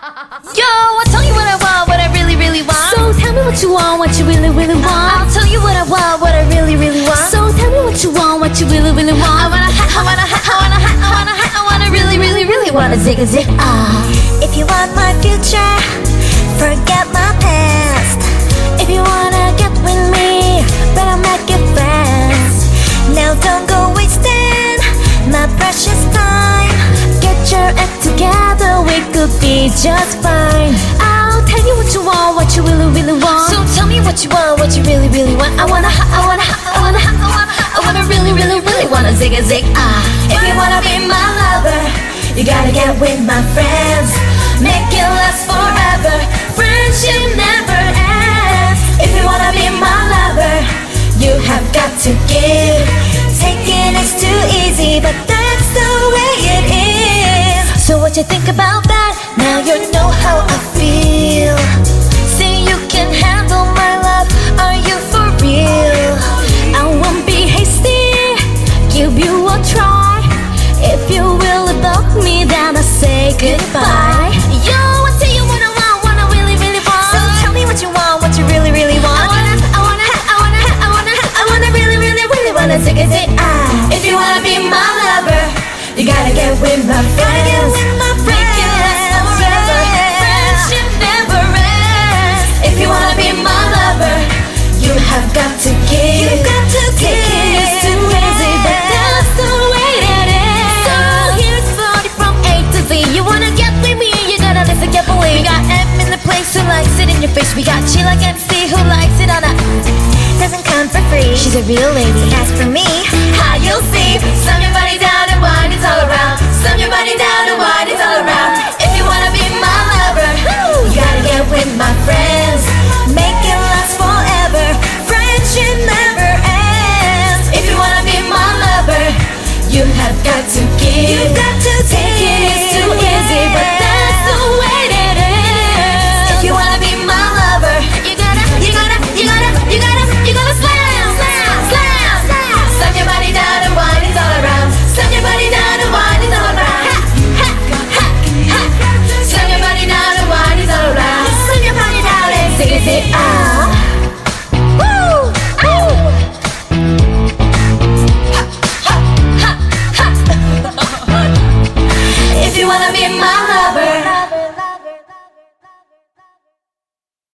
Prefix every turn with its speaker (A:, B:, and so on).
A: Yo, I'll tell you what I want, what I really, really want.
B: So tell me what you want, what you really, really want.
A: I'll tell you what I want, what I really, really want.
B: So tell me what you want, what you really, really want.
A: I wanna really, really, really wanna zig a zig ah.
C: If you want my future, forget my past.
B: If you wanna get with me, better make it fast.
C: Now don't go wasting my precious time.
B: Get your act together, we could be just fine. I'll tell you what you want, what you really, really want.
A: So tell me what you want, what you really, really want. I wanna really, really, really wanna zig a zig ah.
C: If you wanna be my lover, you gotta get with my friends. Make it last forever, friendship never ends. If you wanna be my lover, you have got to give. Taking is too easy, but that's the way it is.
B: So what you think about that?
C: Now you know how I feel.
B: Say you can handle my love, are you for real? I won't be hasty, give you a try. If you really love me, then I say goodbye.
A: Yo, I'll tell you what I want, what I really, really want.
C: So tell me what you want, what you really, really want.
A: I wanna really, really, really wanna zig a zig ah.
C: If you wanna be my lover, you gotta get with my friends. Make it last forever, friendship never ends. If you wanna be my lover, you have got to give. You've got to give. Taking is too easy, but that's the way it is.
A: So here's 40 from A to Z. You wanna get with me, you gotta listen carefully. We got M in the place who likes it in your face. We got G like MC who likes it on a
C: Doesn't come for free.
A: She's a real lady.
C: As for me,
A: How you'll see, some